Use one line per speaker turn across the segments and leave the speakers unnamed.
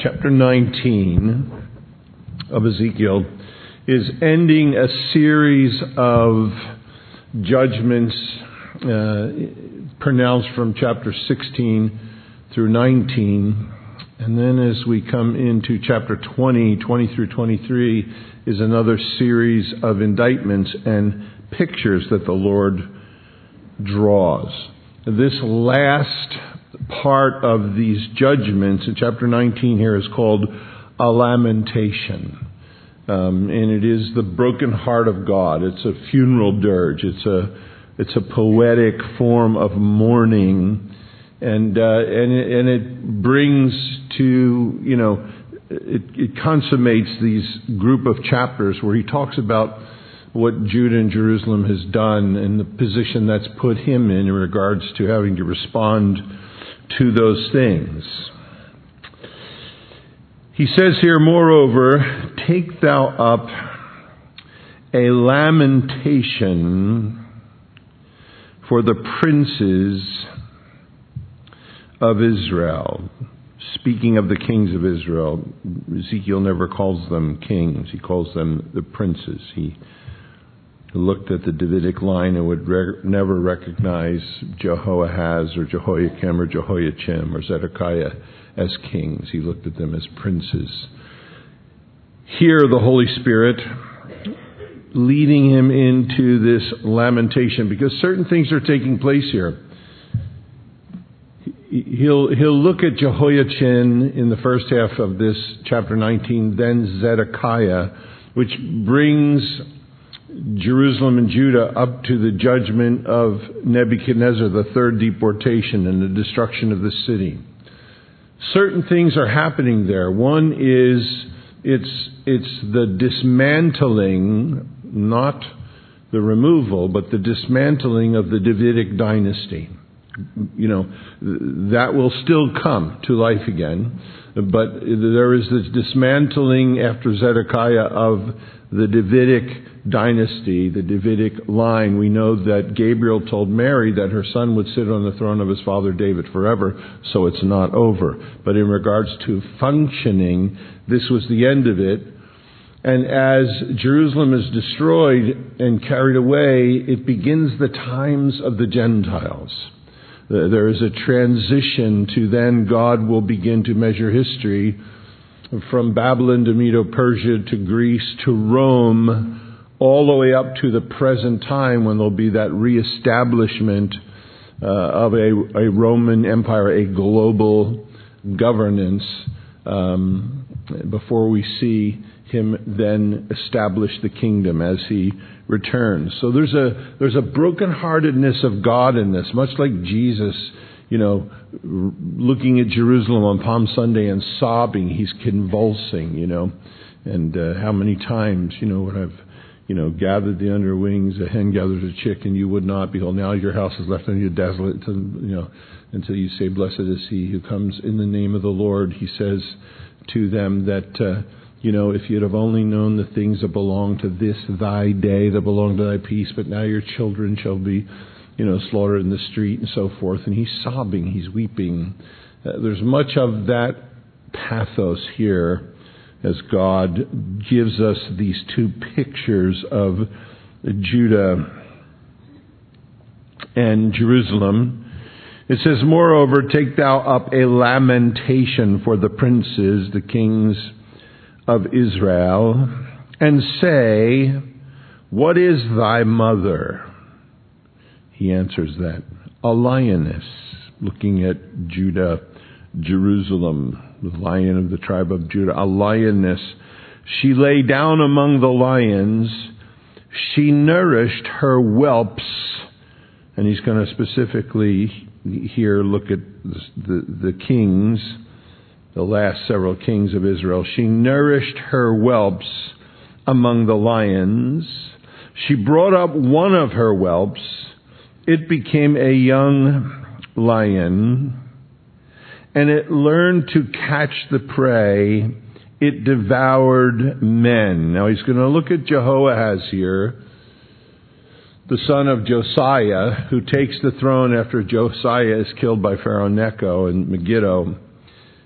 chapter 19 of Ezekiel is ending a series of judgments pronounced from chapter 16 through 19. And then as we come into chapter 20 through 23, is another series of indictments and pictures that the Lord draws. This last part of these judgments in chapter 19 here is called a lamentation. And it is the broken heart of God. It's a funeral dirge. It's a poetic form of mourning. And it brings to, it consummates these group of chapters where he talks about what Judah and Jerusalem has done and the position that's put him in regards to having to respond to those things. He says here, moreover, take thou up a lamentation for the princes of Israel. Speaking of the kings of Israel, Ezekiel never calls them kings. He calls them the princes. He looked at the Davidic line and would never recognize Jehoahaz or Jehoiakim or Jehoiachim or Zedekiah as kings. He looked at them as princes. Here, the Holy Spirit leading him into this lamentation because certain things are taking place here. He'll look at Jehoiachin in the first half of this chapter 19, then Zedekiah, which brings Jerusalem and Judah up to the judgment of Nebuchadnezzar, the third deportation and the destruction of the city. Certain things are happening there. One is it's the dismantling, not the removal, but the dismantling of the Davidic dynasty. That will still come to life again. But there is this dismantling after Zedekiah of the Davidic dynasty, the Davidic line. We know that Gabriel told Mary that her son would sit on the throne of his father David forever, so it's not over. But in regards to functioning, this was the end of it. And as Jerusalem is destroyed and carried away, it begins the times of the Gentiles. There is a transition to then God will begin to measure history from Babylon to Medo-Persia to Greece to Rome, all the way up to the present time when there'll be that reestablishment of a Roman Empire, a global governance, before we see him then establish the kingdom as he returns. So there's a brokenheartedness of God in this, much like Jesus, looking at Jerusalem on Palm Sunday and sobbing. He's convulsing, and how many times, when I've, gathered the underwings, a hen gathers a chick, and you would not. Behold, now your house is left unto you desolate, until you say, blessed is he who comes in the name of the Lord. He says to them that, if you'd have only known the things that belong to this thy day, that belong to thy peace, but now your children shall be, slaughtered in the street and so forth. And he's sobbing, he's weeping. There's much of that pathos here as God gives us these two pictures of Judah and Jerusalem. It says, moreover, take thou up a lamentation for the princes, the kings of Israel, and say, what is thy mother? He answers that, a lioness, looking at Judah, Jerusalem, the lion of the tribe of Judah, a lioness. She lay down among the lions. She nourished her whelps. And he's going to specifically here look at the kings, the last several kings of Israel. She nourished her whelps among the lions. She brought up one of her whelps. It became a young lion, and it learned to catch the prey. It devoured men. Now he's going to look at Jehoahaz here, the son of Josiah, who takes the throne after Josiah is killed by Pharaoh Necho in Megiddo.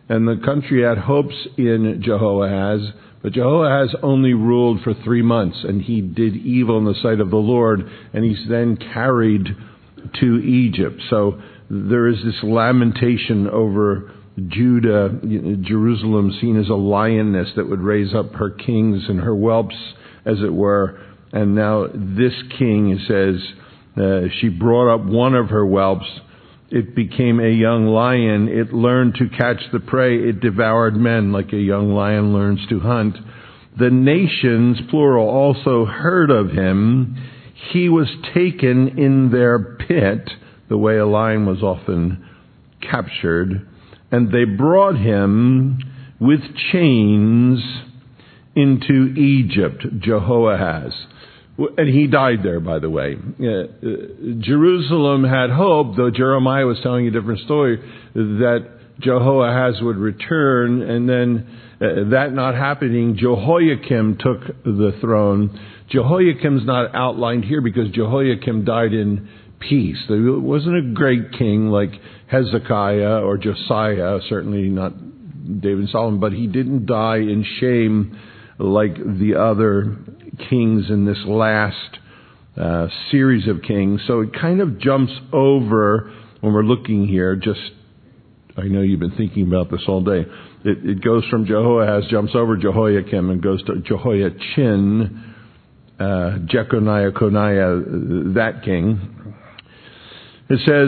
And the country had hopes in Jehoahaz, but Jehoahaz only ruled for 3 months, and he did evil in the sight of the Lord, and he's then carried to Egypt. So there is this lamentation over Judah, Jerusalem seen as a lioness that would raise up her kings and her whelps, as it were. And now this king, it says, she brought up one of her whelps. It became a young lion. It learned to catch the prey. It devoured men like a young lion learns to hunt. The nations, plural, also heard of him. He was taken in their pit, the way a lion was often captured, and they brought him with chains into Egypt, Jehoahaz. And he died there, by the way. Jerusalem had hope, though Jeremiah was telling a different story, that Jehoahaz would return, and then that not happening, Jehoiakim took the throne. Jehoiakim's not outlined here because Jehoiakim died in peace. There wasn't a great king like Hezekiah or Josiah, certainly not David and Solomon, but he didn't die in shame like the other kings in this last series of kings. So it kind of jumps over when we're looking here. I know you've been thinking about this all day. It goes from Jehoahaz, jumps over Jehoiakim, and goes to Jehoiachin, Jeconiah, Coniah, that king. It says,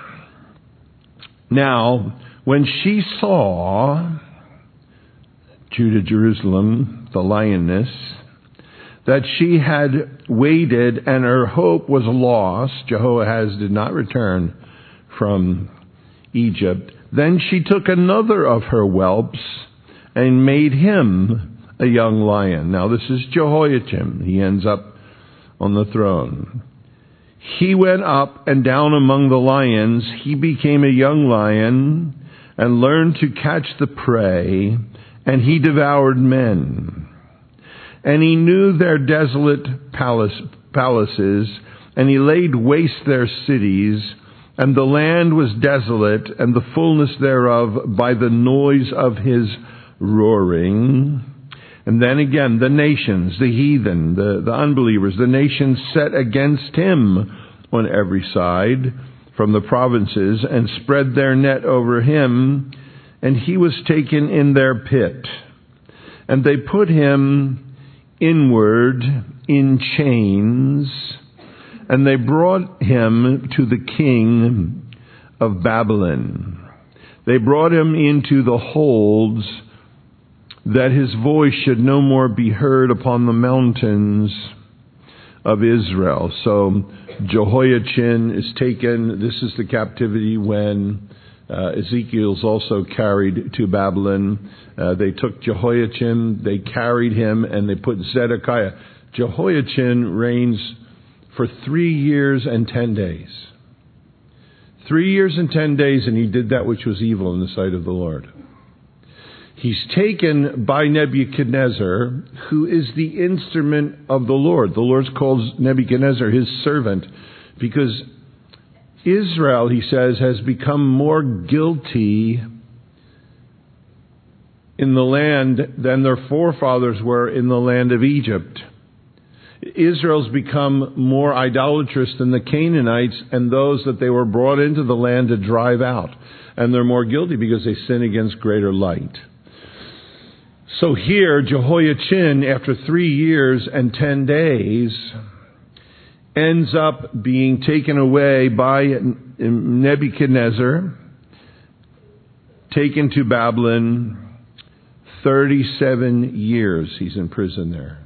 now, when she saw Judah, Jerusalem, the lioness, that she had waited and her hope was lost, Jehoahaz did not return from Egypt, then she took another of her whelps and made him a young lion. Now this is Jehoiachin. He ends up on the throne. He went up and down among the lions. He became a young lion and learned to catch the prey, and he devoured men. And he knew their desolate palaces, and he laid waste their cities, and the land was desolate, and the fullness thereof by the noise of his roaring. And then again, the nations, the heathen, the unbelievers, the nations set against him on every side from the provinces, and spread their net over him, and he was taken in their pit. And they put him inward in chains, and they brought him to the king of Babylon. They brought him into the holds, that his voice should no more be heard upon the mountains of Israel. So Jehoiachin is taken. This is the captivity when Ezekiel's also carried to Babylon. They took Jehoiachin, they carried him, and they put Zedekiah. Jehoiachin reigns for 3 years and 10 days. 3 years and 10 days, and he did that which was evil in the sight of the Lord. He's taken by Nebuchadnezzar, who is the instrument of the Lord. The Lord calls Nebuchadnezzar his servant, because Israel, he says, has become more guilty in the land than their forefathers were in the land of Egypt. Israel's become more idolatrous than the Canaanites and those that they were brought into the land to drive out. And they're more guilty because they sin against greater light. So here, Jehoiachin, after 3 years and 10 days, ends up being taken away by Nebuchadnezzar, taken to Babylon. 37 years he's in prison there.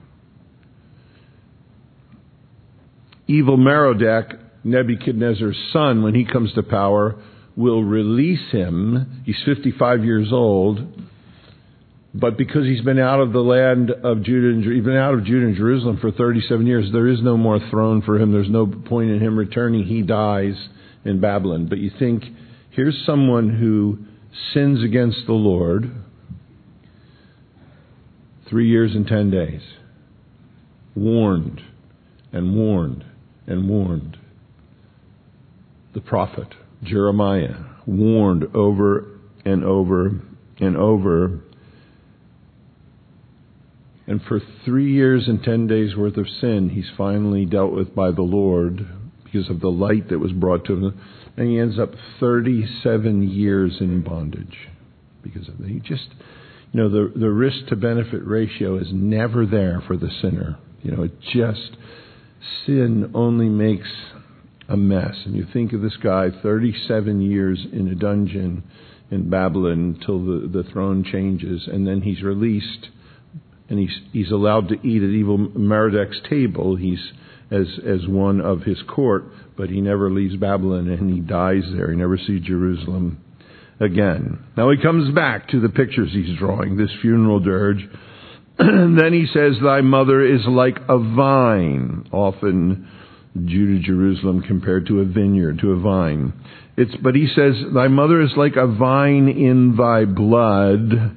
Evil Merodach, Nebuchadnezzar's son, when he comes to power, will release him. He's 55 years old. But because he's been out of the land of Judah, he's been out of Judah and Jerusalem for 37 years, there is no more throne for him. There's no point in him returning. He dies in Babylon. But you think, here's someone who sins against the Lord. 3 years and 10 days. Warned and warned and warned. The prophet Jeremiah warned over and over and over. And for 3 years and 10 days worth of sin, he's finally dealt with by the Lord because of the light that was brought to him. And he ends up 37 years in bondage because of it. He just, the risk to benefit ratio is never there for the sinner. Sin only makes a mess. And you think of this guy, 37 years in a dungeon in Babylon until the throne changes, and then he's released. And he's allowed to eat at evil Merodach's table. He's as one of his court, but he never leaves Babylon, and he dies there. He never sees Jerusalem again. Now he comes back to the pictures he's drawing, this funeral dirge. And then he says, thy mother is like a vine. Often Judah, Jerusalem compared to a vineyard, to a vine. But he says, thy mother is like a vine in thy blood.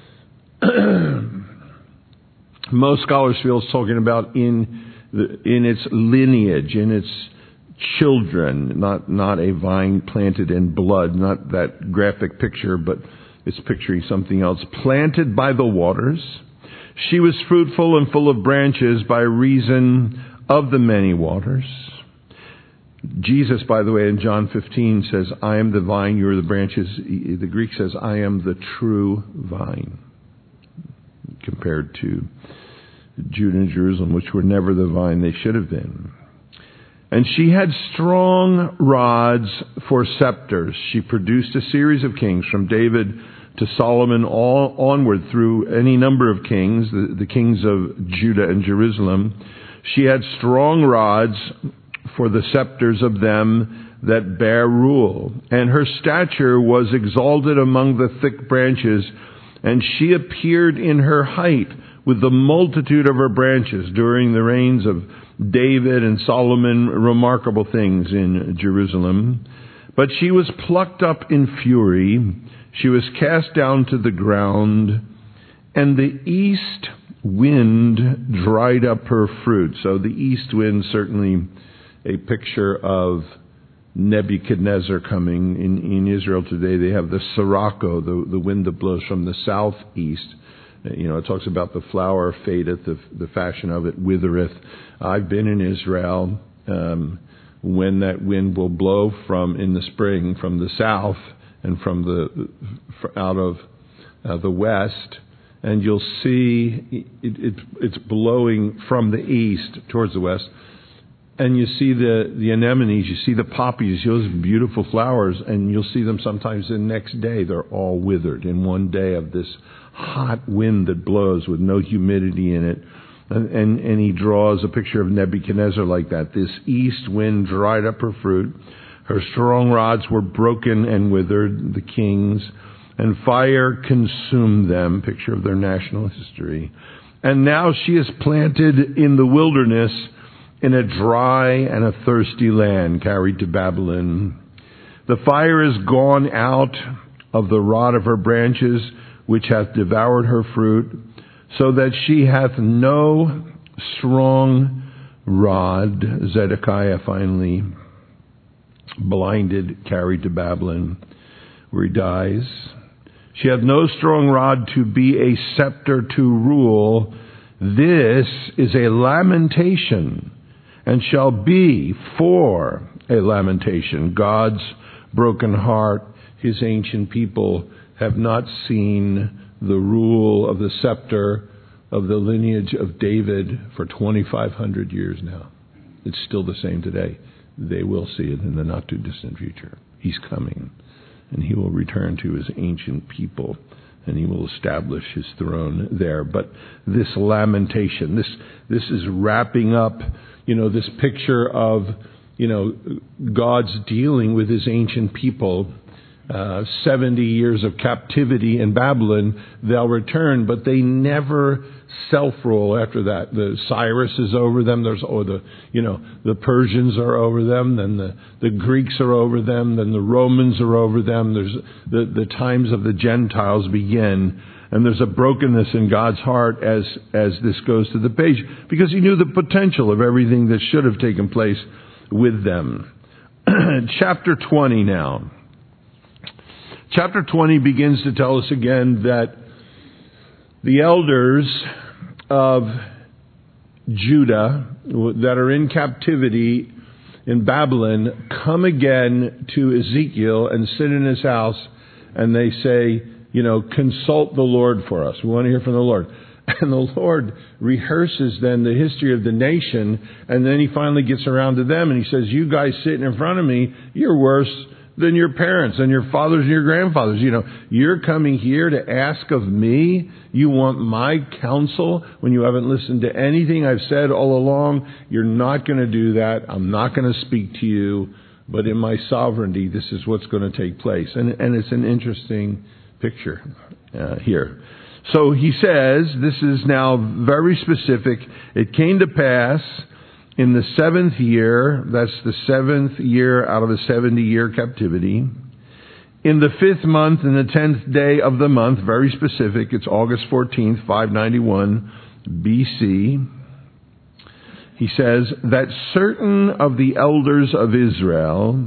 Most scholars feel it's talking about in its lineage, in its children, not a vine planted in blood, not that graphic picture, but it's picturing something else. Planted by the waters, she was fruitful and full of branches by reason of the many waters. Jesus, by the way, in John 15 says, I am the vine, you are the branches. The Greek says, I am the true vine, compared to Judah and Jerusalem, which were never the vine they should have been. And she had strong rods for scepters. She produced a series of kings from David to Solomon all onward through any number of kings, the kings of Judah and Jerusalem. She had strong rods for the scepters of them that bear rule. And her stature was exalted among the thick branches, and she appeared in her height with the multitude of her branches during the reigns of David and Solomon, remarkable things in Jerusalem. But she was plucked up in fury. She was cast down to the ground, and the east wind dried up her fruit. So the east wind, certainly a picture of Nebuchadnezzar coming. In Israel today, they have the sirocco, the wind that blows from the southeast. It talks about the flower fadeth, the fashion of it withereth. I've been in Israel when that wind will blow in the spring from the south and out of the west, and you'll see it's blowing from the east towards the west. And you see the anemones, you see the poppies, those beautiful flowers, and you'll see them sometimes the next day. They're all withered in one day of this hot wind that blows with no humidity in it. And he draws a picture of Nebuchadnezzar like that. This east wind dried up her fruit. Her strong rods were broken and withered, the kings, and fire consumed them, picture of their national history. And now she is planted in the wilderness, in a dry and a thirsty land, carried to Babylon. The fire is gone out of the rod of her branches, which hath devoured her fruit, so that she hath no strong rod. Zedekiah finally blinded, carried to Babylon, where he dies. She hath no strong rod to be a scepter to rule. This is a lamentation, and shall be for a lamentation. God's broken heart, his ancient people have not seen the rule of the scepter of the lineage of David for 2,500 years now. It's still the same today. They will see it in the not too distant future. He's coming, and he will return to his ancient people, and he will establish his throne there. But this lamentation, this is wrapping up, this picture of, God's dealing with his ancient people. 70 years of captivity in Babylon, they'll return, but they never self-rule after that. The Cyrus is over them, the Persians are over them, then the Greeks are over them, then the Romans are over them. There's the times of the Gentiles begin, and there's a brokenness in God's heart as this goes to the page, because he knew the potential of everything that should have taken place with them. Chapter 20 now. Chapter 20 begins to tell us again that the elders of Judah that are in captivity in Babylon come again to Ezekiel and sit in his house, and they say, consult the Lord for us. We want to hear from the Lord. And the Lord rehearses then the history of the nation, and then he finally gets around to them and he says, you guys sitting in front of me, you're worse than your parents and your fathers and your grandfathers. You're coming here to ask of me. You want my counsel when you haven't listened to anything I've said all along. You're not going to do that. I'm not going to speak to you. But in my sovereignty, this is what's going to take place. And it's an interesting picture here. So he says, this is now very specific. It came to pass in the 7th year, that's the 7th year out of a 70-year captivity, in the 5th month and the 10th day of the month, very specific, it's August 14th, 591 BC, he says that certain of the elders of Israel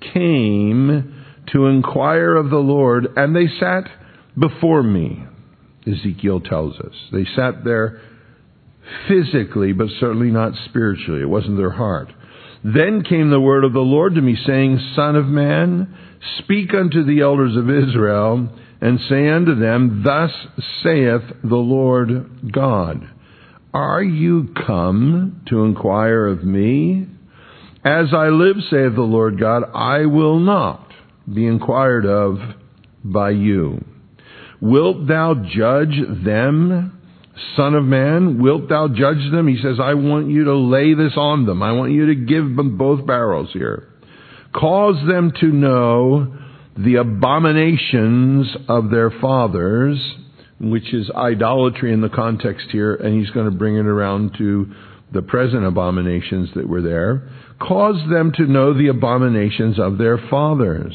came to inquire of the Lord, and they sat before me. Ezekiel tells us. They sat there physically, but certainly not spiritually. It wasn't their heart. Then came the word of the Lord to me, saying, Son of man, speak unto the elders of Israel, and say unto them, Thus saith the Lord God, Are you come to inquire of me? As I live, saith the Lord God, I will not be inquired of by you. Wilt thou judge them, Son of man? Wilt thou judge them? He says, I want you to lay this on them. I want you to give them both barrels here. Cause them to know the abominations of their fathers, which is idolatry in the context here, and he's going to bring it around to the present abominations that were there. Cause them to know the abominations of their fathers.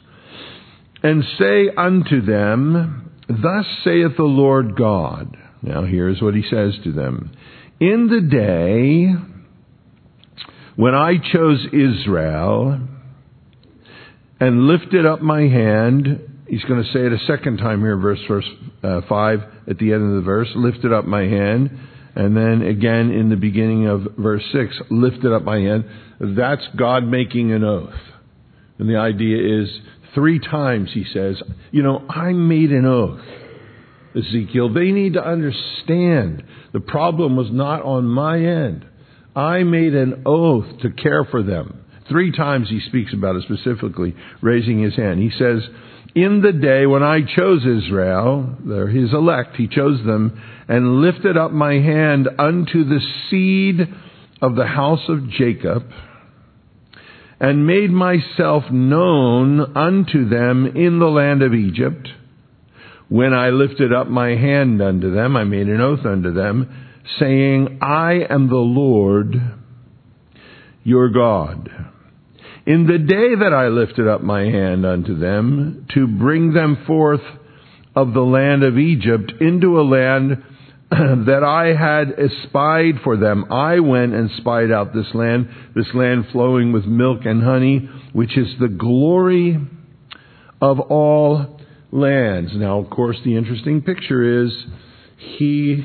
And say unto them, Thus saith the Lord God. Now here's what he says to them. In the day when I chose Israel and lifted up my hand, he's going to say it a second time here, verse 5 at the end of the verse, lifted up my hand, and then again in the beginning of verse 6, lifted up my hand. That's God making an oath. And the idea is 3 times he says, I made an oath. Ezekiel, they need to understand the problem was not on my end. I made an oath to care for them. 3 times he speaks about it specifically, raising his hand. He says, in the day when I chose Israel, they're his elect, he chose them, and lifted up my hand unto the seed of the house of Jacob, and made myself known unto them in the land of Egypt. When I lifted up my hand unto them, I made an oath unto them, saying, I am the Lord your God. In the day that I lifted up my hand unto them, to bring them forth of the land of Egypt into a land that I had espied for them, I went and spied out this land flowing with milk and honey, which is the glory of all lands. Now, of course, the interesting picture is he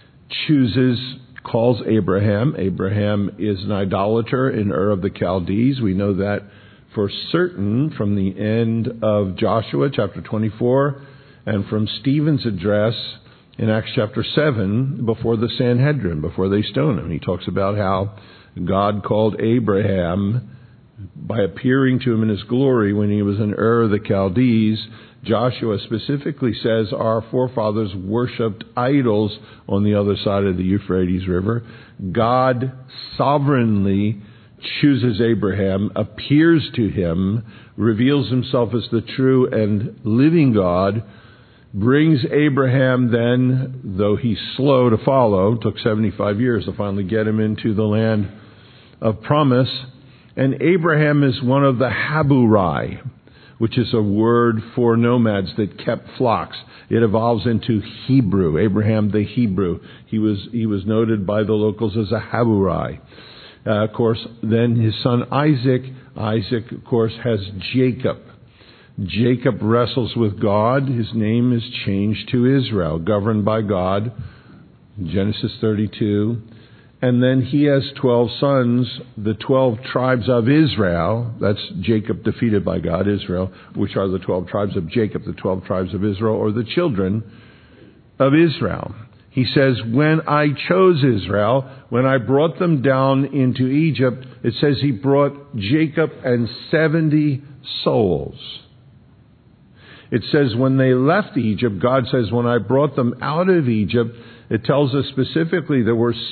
calls Abraham. Abraham is an idolater in Ur of the Chaldees. We know that for certain from the end of Joshua chapter 24 and from Stephen's address in Acts chapter 7 before the Sanhedrin, before they stoned him. He talks about how God called Abraham by appearing to him in his glory when he was in Ur of the Chaldees. Joshua specifically says our forefathers worshipped idols on the other side of the Euphrates River. God sovereignly chooses Abraham, appears to him, reveals himself as the true and living God, brings Abraham then, though he's slow to follow, took 75 years to finally get him into the land of promise. And Abraham is one of the Haburai, which is a word for nomads that kept flocks. It evolves into Hebrew, Abraham the Hebrew. He was noted by the locals as a Haburai. Of course, then his son Isaac, of course, has Jacob. Jacob wrestles with God. His name is changed to Israel, governed by God, Genesis 32. And then he has 12 sons, the 12 tribes of Israel. That's Jacob defeated by God, Israel, which are the 12 tribes of Jacob, the 12 tribes of Israel, or the children of Israel. He says, when I chose Israel, when I brought them down into Egypt, it says he brought Jacob and 70 souls. It says when they left Egypt, God says, when I brought them out of Egypt, it tells us specifically there were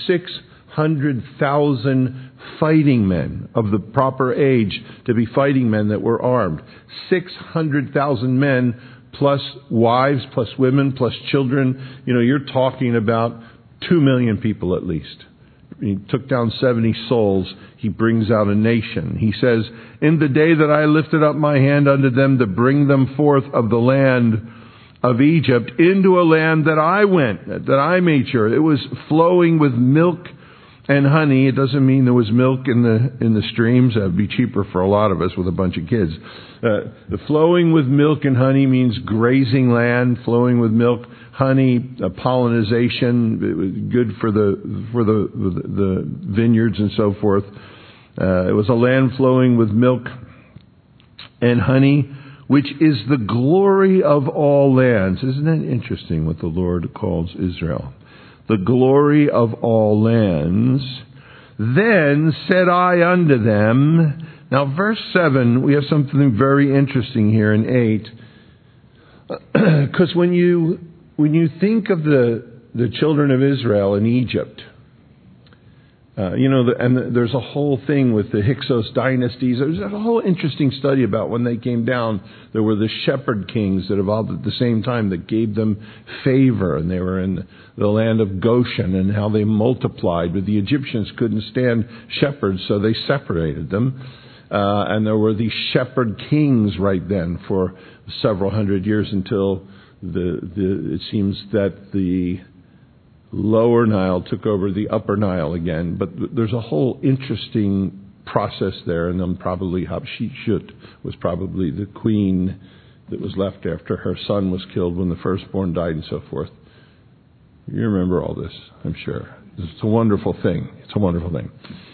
600,000 fighting men of the proper age to be fighting men that were armed. 600,000 men plus wives, plus women, plus children. You're talking about 2 million people at least. He took down 70 souls. He brings out a nation. He says, in the day that I lifted up my hand unto them to bring them forth of the land of Egypt into a land that I went, that I made sure. It was flowing with milk and honey. It doesn't mean there was milk in the streams. That would be cheaper for a lot of us with a bunch of kids. The flowing with milk and honey means grazing land, flowing with milk, honey, pollination. It was good for the vineyards and so forth. It was a land flowing with milk and honey, which is the glory of all lands. Isn't that interesting what the Lord calls Israel? The glory of all lands. Then said I unto them. Now verse 7, we have something very interesting here in 8. Because when you think of the children of Israel in Egypt, and there's a whole thing with the Hyksos dynasties. There's a whole interesting study about when they came down. There were the shepherd kings that evolved at the same time that gave them favor, and they were in the land of Goshen, and how they multiplied. But the Egyptians couldn't stand shepherds, so they separated them. And there were these shepherd kings right then for several hundred years until it seems that the Lower Nile took over the Upper Nile again. But there's a whole interesting process there, and then probably Hatshepsut was probably the queen that was left after her son was killed when the firstborn died and so forth. You remember all this, I'm sure. It's a wonderful thing. It's a wonderful thing.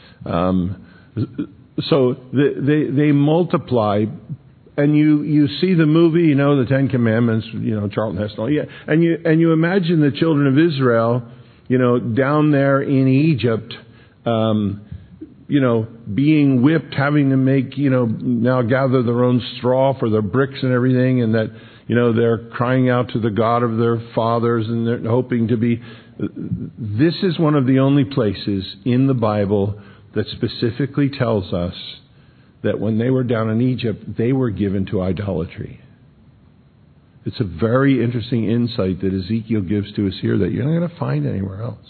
So they multiply, and you see the movie, the Ten Commandments, Charlton Heston. Yeah, and you imagine the children of Israel, down there in Egypt, being whipped, having to make, now gather their own straw for their bricks and everything, and that, they're crying out to the God of their fathers, and they're hoping to be. This is one of the only places in the Bible that specifically tells us that when they were down in Egypt, they were given to idolatry. It's a very interesting insight that Ezekiel gives to us here that you're not going to find anywhere else.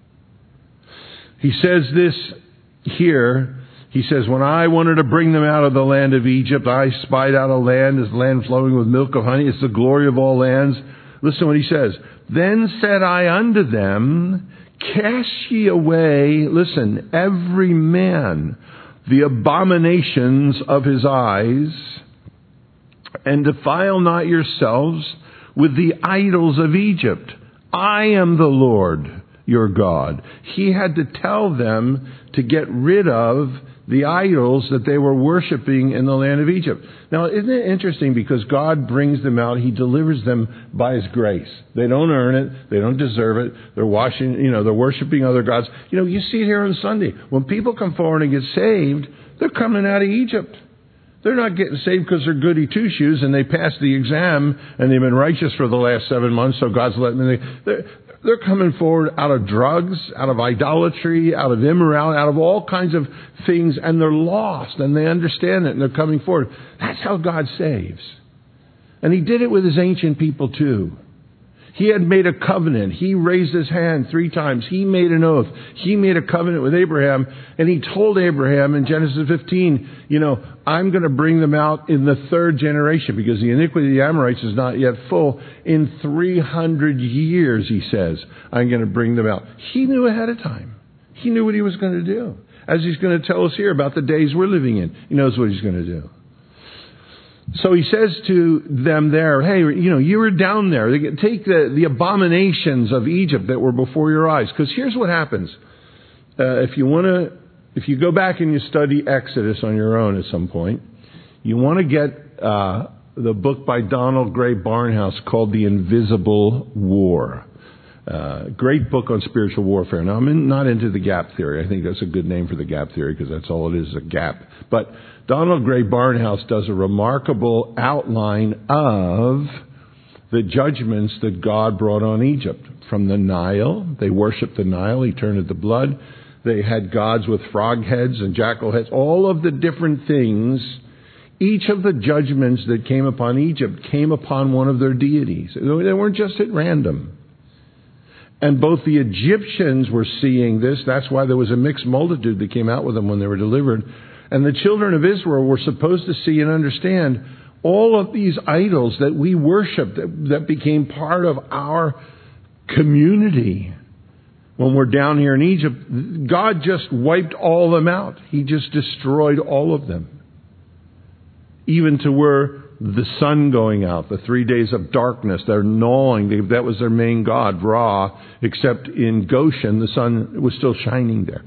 He says this here. He says, when I wanted to bring them out of the land of Egypt, I spied out a land, this land flowing with milk of honey. It's the glory of all lands. Listen to what he says. Then said I unto them, cast ye away, listen, every man the abominations of his eyes, and defile not yourselves with the idols of Egypt. I am the Lord your God. He had to tell them to get rid of the idols that they were worshiping in the land of Egypt. Now, isn't it interesting? Because God brings them out. He delivers them by His grace. They don't earn it. They don't deserve it. They're they're worshiping other gods. You see it here on Sunday. When people come forward and get saved, they're coming out of Egypt. They're not getting saved because they're goody two-shoes and they passed the exam and they've been righteous for the last 7 months, so God's letting them. They're coming forward out of drugs, out of idolatry, out of immorality, out of all kinds of things, and they're lost, and they understand it, and they're coming forward. That's how God saves. And He did it with His ancient people too. He had made a covenant. He raised His hand 3 times. He made an oath. He made a covenant with Abraham, and He told Abraham in Genesis 15, I'm going to bring them out in the 3rd generation because the iniquity of the Amorites is not yet full. In 300 years, He says, I'm going to bring them out. He knew ahead of time. He knew what He was going to do. As He's going to tell us here about the days we're living in. He knows what He's going to do. So he says to them there, hey, you were down there. Take the abominations of Egypt that were before your eyes. Because here's what happens. If you go back and you study Exodus on your own at some point, you want to get the book by Donald Gray Barnhouse called The Invisible War. Great book on spiritual warfare. Now, I'm not into the gap theory. I think that's a good name for the gap theory because that's all it is, a gap. But Donald Gray Barnhouse does a remarkable outline of the judgments that God brought on Egypt. From the Nile, they worshiped the Nile, he turned it to blood. They had gods with frog heads and jackal heads, all of the different things. Each of the judgments that came upon Egypt came upon one of their deities. They weren't just at random. And both the Egyptians were seeing this. That's why there was a mixed multitude that came out with them when they were delivered. And the children of Israel were supposed to see and understand all of these idols that we worship, that became part of our community. When we're down here in Egypt, God just wiped all of them out. He just destroyed all of them. Even to where the sun going out, the 3 days of darkness, they're gnawing. That was their main god, Ra, except in Goshen, the sun was still shining there.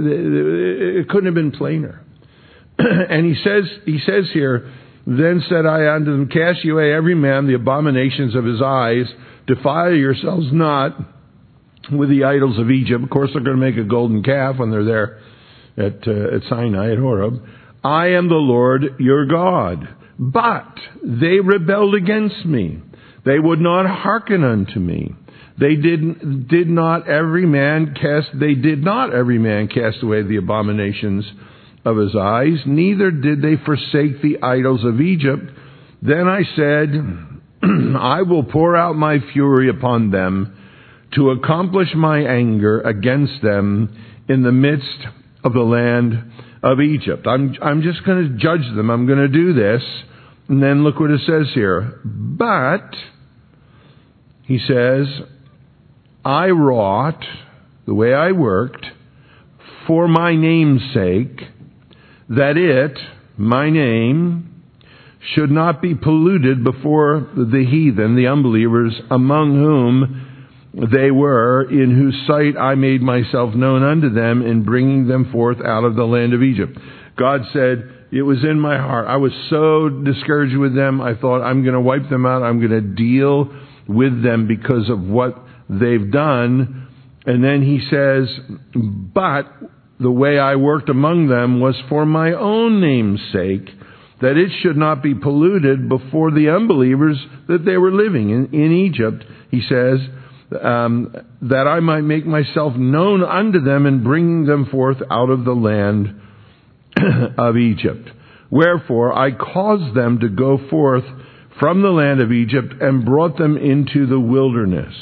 It couldn't have been plainer. And he says here, then said I unto them, cast ye away every man the abominations of his eyes, defile yourselves not with the idols of Egypt. Of course, they're going to make a golden calf when they're there at Sinai, at Horeb. I am the Lord your God. But they rebelled against me. They would not hearken unto me. They did not every man cast away the abominations of his eyes, neither did they forsake the idols of Egypt. Then I said, I will pour out my fury upon them to accomplish my anger against them in the midst of the land of Egypt. I'm just going to judge them. I'm going to do this. And then look what it says here. But, he says, I wrought, the way I worked, for my name's sake, that it, my name, should not be polluted before the heathen, the unbelievers, among whom they were, in whose sight I made myself known unto them in bringing them forth out of the land of Egypt. God said, it was in my heart. I was so discouraged with them. I thought, I'm going to wipe them out. I'm going to deal with them because of what they've done. And then he says, but the way I worked among them was for my own name's sake, that it should not be polluted before the unbelievers that they were living in Egypt. He says, that I might make myself known unto them in bringing them forth out of the land of Egypt. Wherefore I caused them to go forth from the land of Egypt and brought them into the wilderness.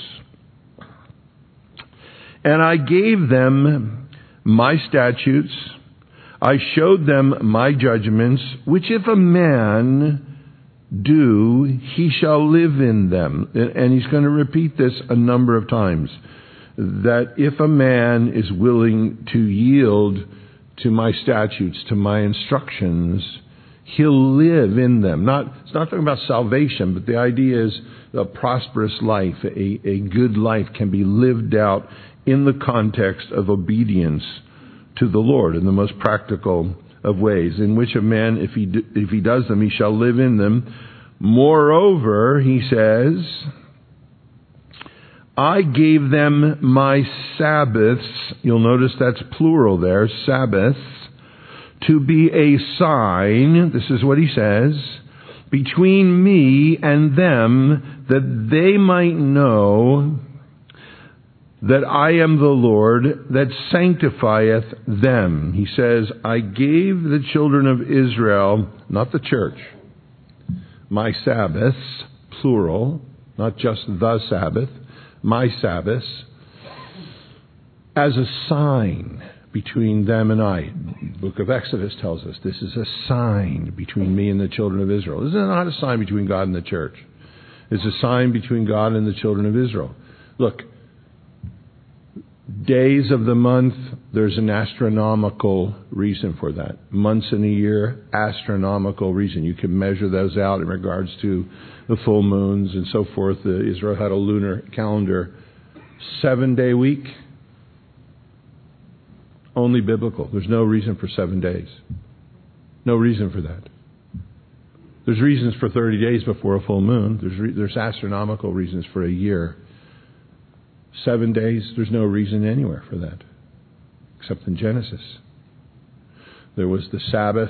And I gave them my statutes. I showed them my judgments, which if a man do, he shall live in them. And he's going to repeat this a number of times. That if a man is willing to yield to my statutes, to my instructions, he'll live in them. It's not talking about salvation, but the idea is a prosperous life, a good life can be lived out in the context of obedience to the Lord in the most practical of ways, in which a man, if he does them, he shall live in them. Moreover, he says, I gave them my Sabbaths, you'll notice that's plural there, Sabbaths, to be a sign, this is what he says, between me and them, that they might know that I am the Lord that sanctifieth them. He says, I gave the children of Israel, not the church, my Sabbaths, plural, not just the Sabbath, my Sabbaths, as a sign between them and I. The book of Exodus tells us this is a sign between me and the children of Israel. This is not a sign between God and the church. It's a sign between God and the children of Israel. Look, days of the month, there's an astronomical reason for that. Months in a year, astronomical reason. You can measure those out in regards to the full moons and so forth. Israel had a lunar calendar. 7-day week, only biblical. There's no reason for 7 days. No reason for that. There's reasons for 30 days before a full moon. There's astronomical reasons for a year. 7 days, there's no reason anywhere for that, except in Genesis. There was the Sabbath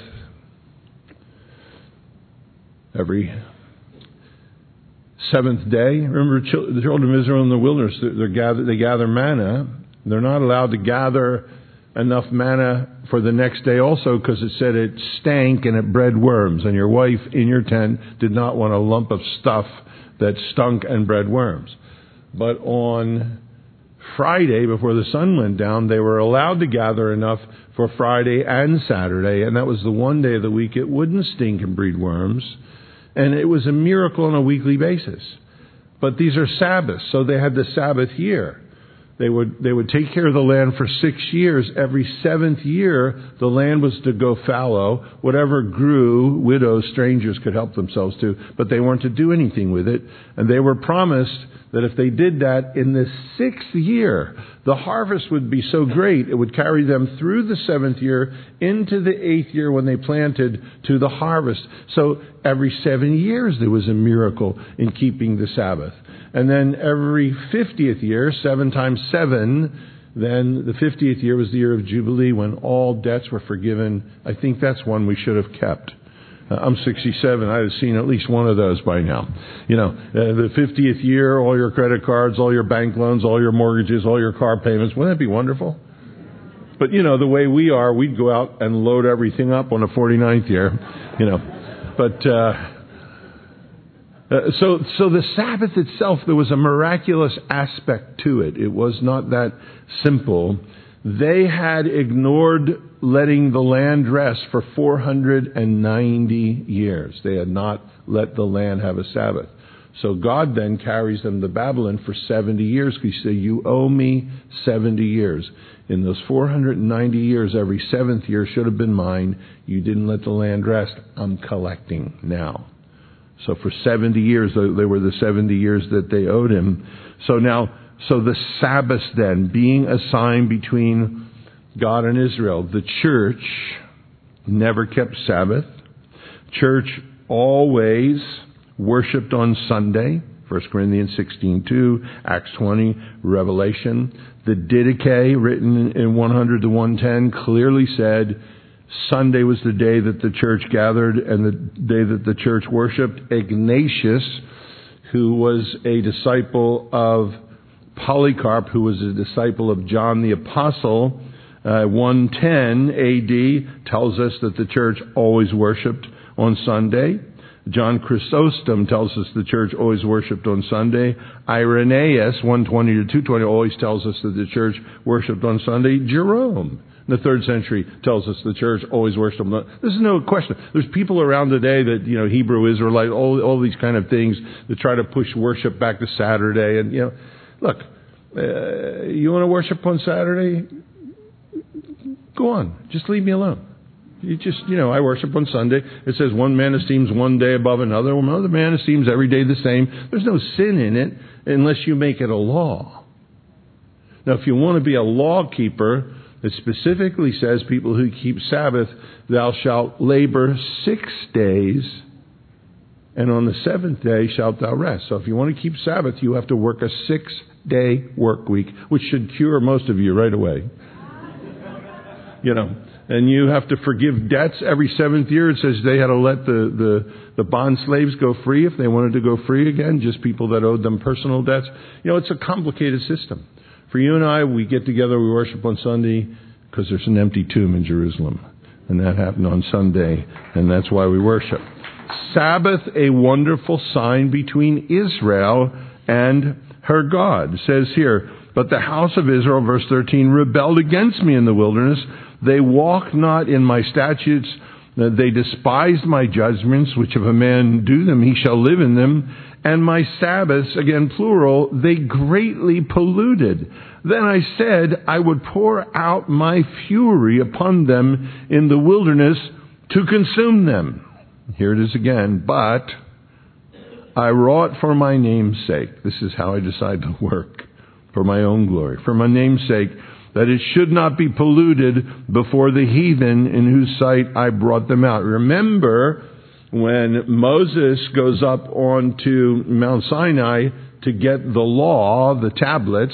every seventh day. Remember the children of Israel in the wilderness, they gather manna. They're not allowed to gather enough manna for the next day also, because it said it stank and it bred worms, and your wife in your tent did not want a lump of stuff that stunk and bred worms. But on Friday, before the sun went down, they were allowed to gather enough for Friday and Saturday, and that was the one day of the week it wouldn't stink and breed worms, and it was a miracle on a weekly basis. But these are Sabbaths, so they had the Sabbath year. They would take care of the land for 6 years. Every 7th year, the land was to go fallow. Whatever grew, widows, strangers could help themselves to, but they weren't to do anything with it. And they were promised that if they did that in the 6th year, the harvest would be so great, it would carry them through the 7th year into the 8th year when they planted to the harvest. So every 7 years there was a miracle in keeping the Sabbath. And then every 50th year, 7 times 7, then the 50th year was the year of Jubilee when all debts were forgiven. I think that's one we should have kept. I'm 67. I'd have seen at least one of those by now. The 50th year, all your credit cards, all your bank loans, all your mortgages, all your car payments. Wouldn't that be wonderful? But, the way we are, we'd go out and load everything up on the 49th year, But, so the Sabbath itself, there was a miraculous aspect to it. It was not that simple. They had ignored letting the land rest for 490 years. They had not let the land have a Sabbath. So God then carries them to Babylon for 70 years. He said, you owe me 70 years. In those 490 years, every 7th year should have been mine. You didn't let the land rest. I'm collecting now. So for 70 years, they were the 70 years that they owed him. So the Sabbath then being a sign between God and Israel. The church never kept Sabbath. Church always worshipped on Sunday. 1 Corinthians 16:2, Acts 20, Revelation. The Didache, written in 100 to 110, clearly said Sunday was the day that the church gathered and the day that the church worshipped. Ignatius, who was a disciple of Polycarp, who was a disciple of John the Apostle, 110 AD, tells us that the church always worshipped on Sunday. John Chrysostom tells us the church always worshipped on Sunday. Irenaeus, 120 to 220, always tells us that the church worshipped on Sunday. Jerome, in the 3rd century, tells us the church always worshipped on Sunday. There's no question. There's people around today that, Hebrew Israelite, all these kind of things that try to push worship back to Saturday. And, look, you want to worship on Saturday? Go on. Just leave me alone. I worship on Sunday. It says one man esteems one day above another. Another man esteems every day the same. There's no sin in it unless you make it a law. Now, if you want to be a law keeper, it specifically says people who keep Sabbath, thou shalt labor 6 days, and on the 7th day shalt thou rest. So if you want to keep Sabbath, you have to work a 6-day work week, which should cure most of you right away. And you have to forgive debts every 7th year. It says they had to let the bond slaves go free if they wanted to go free again, just people that owed them personal debts. It's a complicated system. For you and I, we get together, we worship on Sunday because there's an empty tomb in Jerusalem. And that happened on Sunday, and that's why we worship. Sabbath, a wonderful sign between Israel and her God. It says here, but the house of Israel, verse 13, rebelled against me in the wilderness. They walk not in my statutes, They despised my judgments, which if a man do them, he shall live in them. And my Sabbaths, again plural, they greatly polluted. Then I said, I would pour out my fury upon them in the wilderness to consume them. Here it is again. But I wrought for my name's sake. This is how I decide to work. For my own glory. For my name's sake, that it should not be polluted before the heathen in whose sight I brought them out. Remember when Moses goes up onto Mount Sinai to get the law, the tablets,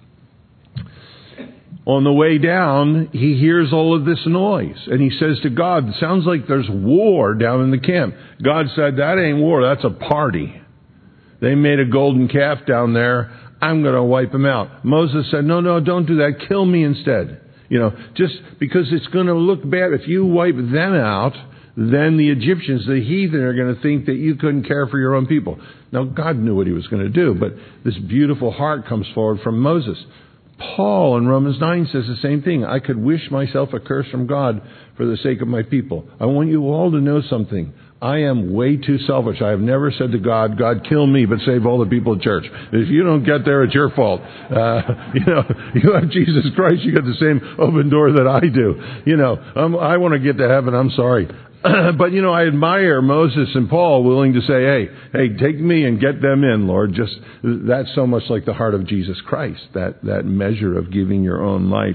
on the way down, he hears all of this noise. And he says to God, it sounds like there's war down in the camp. God said, that ain't war, that's a party. They made a golden calf down there. I'm going to wipe them out. Moses said, no, don't do that. Kill me instead. Just because it's going to look bad. If you wipe them out, then the Egyptians, the heathen, are going to think that you couldn't care for your own people. Now, God knew what he was going to do, but this beautiful heart comes forward from Moses. Paul in Romans 9 says the same thing. I could wish myself a curse from God for the sake of my people. I want you all to know something. I am way too selfish. I have never said to God, God, kill me, but save all the people at church. If you don't get there, it's your fault. You have Jesus Christ, you got the same open door that I do. I want to get to heaven, I'm sorry. But, I admire Moses and Paul willing to say, hey, take me and get them in, Lord. That's so much like the heart of Jesus Christ, that measure of giving your own life,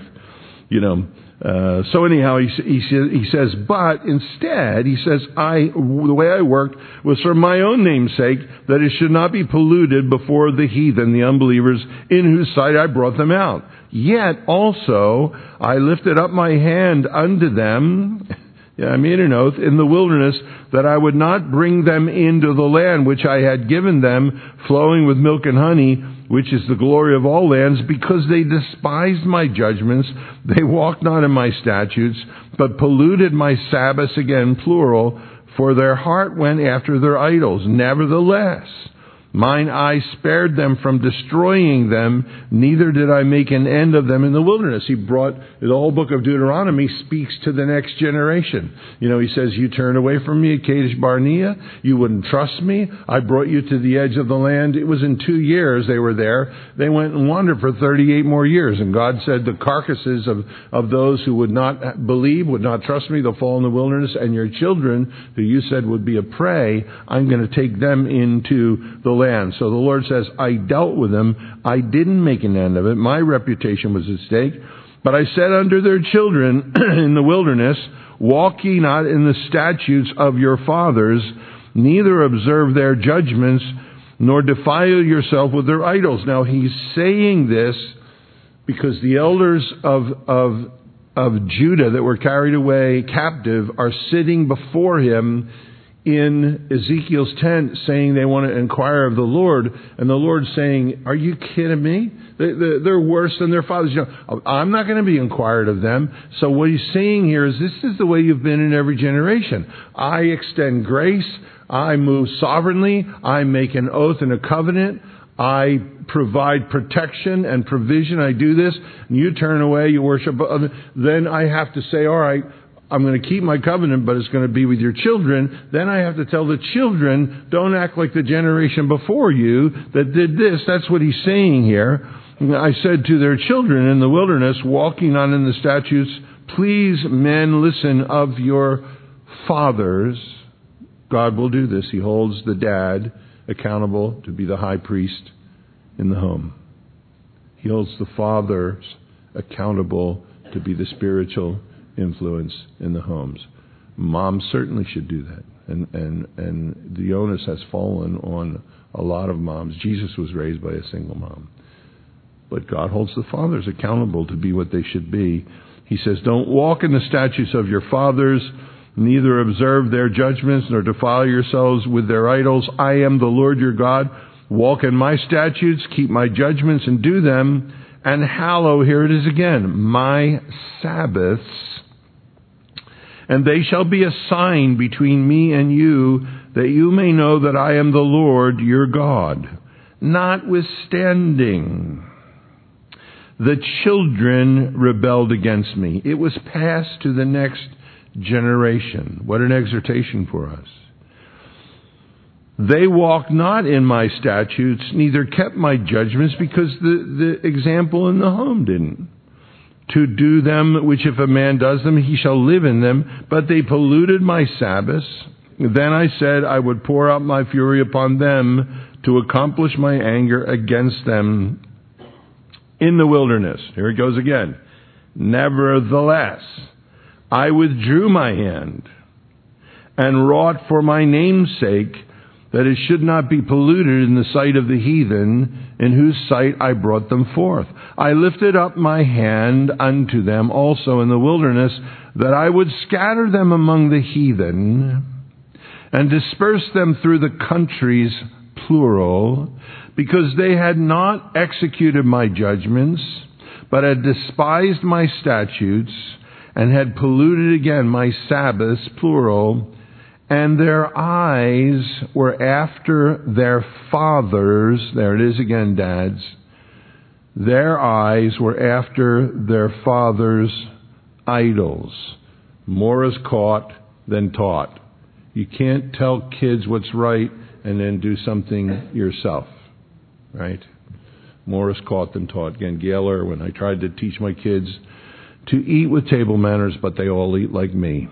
So anyhow, he says, but instead, he says, the way I worked was for my own name's sake, that it should not be polluted before the heathen, the unbelievers, in whose sight I brought them out. Yet also, I lifted up my hand unto them, I made an oath in the wilderness that I would not bring them into the land which I had given them, flowing with milk and honey, which is the glory of all lands, because they despised my judgments. They walked not in my statutes, but polluted my Sabbaths, again plural, for their heart went after their idols. Nevertheless, mine eye spared them from destroying them, neither did I make an end of them in the wilderness. He brought, the whole book of Deuteronomy speaks to the next generation. He says, you turned away from me at Kadesh Barnea. You wouldn't trust me. I brought you to the edge of the land. It was in 2 years they were there. They went and wandered for 38 more years. And God said, the carcasses of those who would not believe, would not trust me, they'll fall in the wilderness. And your children, who you said would be a prey, I'm going to take them into the land. So the Lord says, I dealt with them. I didn't make an end of it. My reputation was at stake. But I said unto their children in the wilderness, walk ye not in the statutes of your fathers, neither observe their judgments, nor defile yourself with their idols. Now he's saying this because the elders of Judah that were carried away captive are sitting before him in Ezekiel's tent saying they want to inquire of the Lord. And the Lord's saying, are you kidding me? They're worse than their fathers. I'm not going to be inquired of them. So what he's saying here is this is the way you've been in every generation. I extend grace. I move sovereignly. I make an oath and a covenant. I provide protection and provision. I do this. And you turn away, you worship. Then I have to say, all right, I'm going to keep my covenant, but it's going to be with your children. Then I have to tell the children, don't act like the generation before you that did this. That's what he's saying here. I said to their children in the wilderness, walking not in the statutes, please, men, listen of your fathers. God will do this. He holds the dad accountable to be the high priest in the home. He holds the fathers accountable to be the spiritual influence in the homes. Moms certainly should do that. And the onus has fallen on a lot of moms. Jesus was raised by a single mom. But God holds the fathers accountable to be what they should be. He says, don't walk in the statutes of your fathers, neither observe their judgments, nor defile yourselves with their idols. I am the Lord your God. Walk in my statutes, keep my judgments, and do them, and hallow, here it is again, my Sabbaths. And they shall be a sign between me and you, that you may know that I am the Lord your God. Notwithstanding, the children rebelled against me. It was passed to the next generation. What an exhortation for us. They walked not in my statutes, neither kept my judgments, because the example in the home didn't. To do them, which if a man does them, he shall live in them. But they polluted my Sabbaths. Then I said I would pour out my fury upon them to accomplish my anger against them in the wilderness. Here it goes again. Nevertheless, I withdrew my hand and wrought for my name's sake, that it should not be polluted in the sight of the heathen, in whose sight I brought them forth. I lifted up my hand unto them also in the wilderness, that I would scatter them among the heathen, and disperse them through the countries, plural, because they had not executed my judgments, but had despised my statutes, and had polluted again my Sabbaths, plural, and their eyes were after their fathers. There it is again, dads. Their eyes were after their fathers' idols. More is caught than taught. You can't tell kids what's right and then do something yourself. Right? More is caught than taught. Again, Gail Irwin. I tried to teach my kids to eat with table manners, but they all eat like me.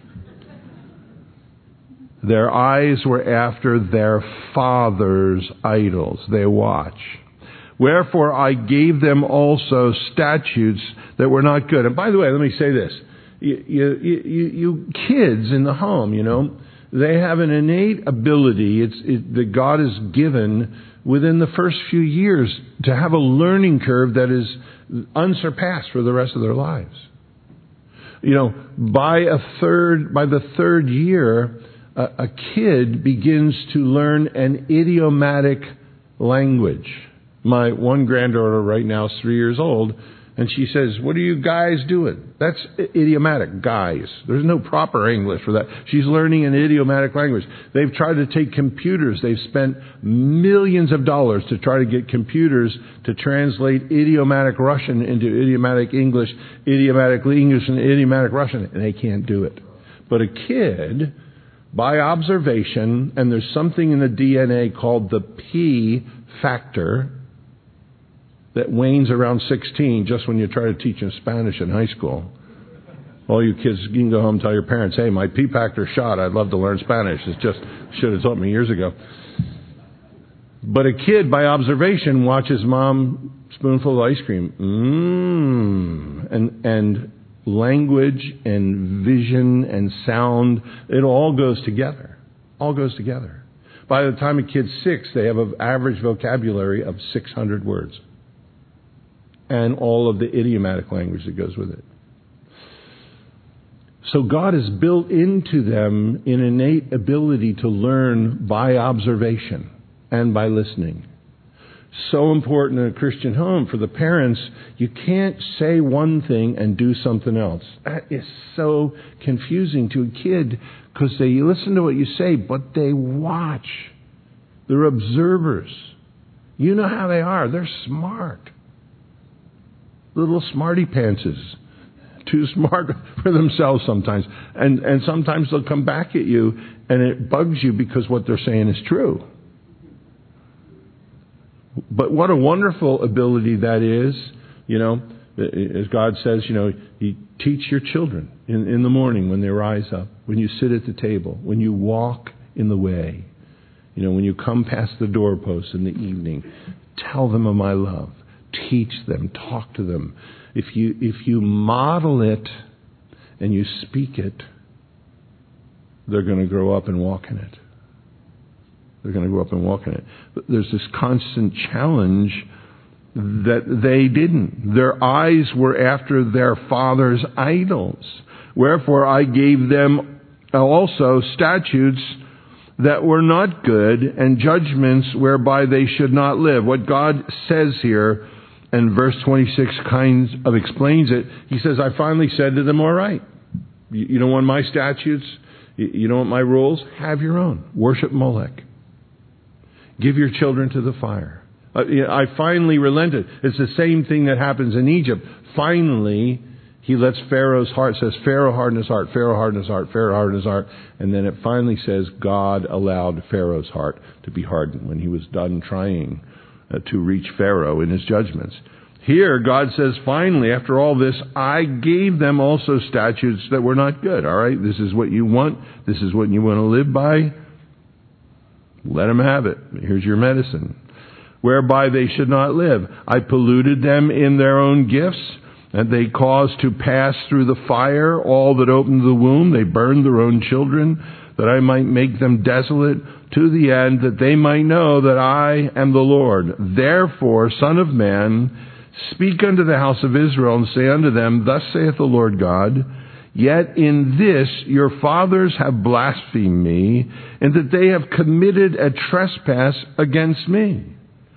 Their eyes were after their fathers' idols. They watch. Wherefore I gave them also statutes that were not good. And by the way, let me say this. You kids in the home, they have an innate ability that God has given within the first few years to have a learning curve that is unsurpassed for the rest of their lives. By the third year, a kid begins to learn an idiomatic language. My one granddaughter right now is 3 years old, and she says, "What are you guys doing?" That's idiomatic, guys. There's no proper English for that. She's learning an idiomatic language. They've tried to take computers. They've spent millions of dollars to try to get computers to translate idiomatic Russian into idiomatic English, idiomatic English and idiomatic Russian, and they can't do it. But a kid, by observation, and there's something in the DNA called the P factor that wanes around 16, just when you try to teach them Spanish in high school. All you kids, you can go home and tell your parents, "Hey, my P factor shot. I'd love to learn Spanish. It's just, should have taught me years ago." But a kid, by observation, watches mom spoonful of ice cream. And language and vision and sound, it all goes together. All goes together. By the time a kid's 6, they have an average vocabulary of 600 words. And all of the idiomatic language that goes with it. So God has built into them an innate ability to learn by observation and by listening. So important in a Christian home for the parents. You can't say one thing and do something else. That is so confusing to a kid, because they listen to what you say, but they watch. They're observers. You know how they are. They're smart. Little smarty pantses. Too smart for themselves sometimes. And sometimes they'll come back at you and it bugs you because what they're saying is true. But what a wonderful ability that is. As God says, you teach your children in the morning when they rise up, when you sit at the table, when you walk in the way, when you come past the doorpost in the evening, tell them of my love. Teach them, talk to them. If you model it and you speak it, they're going to grow up and walk in it. They're going to grow up and walk in it. But there's this constant challenge that they didn't. Their eyes were after their fathers' idols. Wherefore I gave them also statutes that were not good, and judgments whereby they should not live. What God says here, and verse 26 kind of explains it. He says, I finally said to them, all right, you don't want my statutes? You don't want my rules? Have your own. Worship Molech. Give your children to the fire. I finally relented. It's the same thing that happens in Egypt. Finally, He lets Pharaoh's heart, says Pharaoh hardened his heart, Pharaoh hardened his heart, Pharaoh hardened his heart. And then it finally says God allowed Pharaoh's heart to be hardened when he was done trying to reach Pharaoh in his judgments. Here, God says, finally, after all this, I gave them also statutes that were not good. All right, this is what you want. This is what you want to live by. Let them have it. Here's your medicine. Whereby they should not live. I polluted them in their own gifts, and they caused to pass through the fire all that opened the womb. They burned their own children, that I might make them desolate, to the end that they might know that I am the Lord. Therefore, Son of Man, speak unto the house of Israel, and say unto them, Thus saith the Lord God, Yet in this your fathers have blasphemed me, and that they have committed a trespass against me.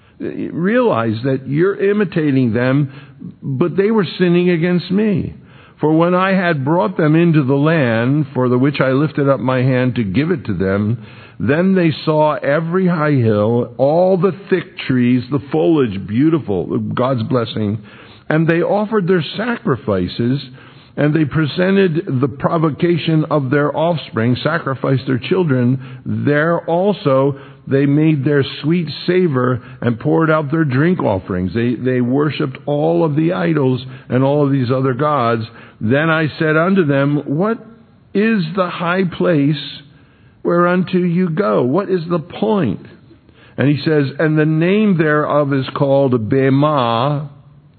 Realize that you're imitating them, but they were sinning against me. For when I had brought them into the land, for the which I lifted up my hand to give it to them, then they saw every high hill, all the thick trees, the foliage beautiful, God's blessing, and they offered their sacrifices, and they presented the provocation of their offspring, sacrificed their children. There also they made their sweet savor and poured out their drink offerings. They worshipped all of the idols and all of these other gods. Then I said unto them, What is the high place whereunto you go? What is the point? And he says, And the name thereof is called Bema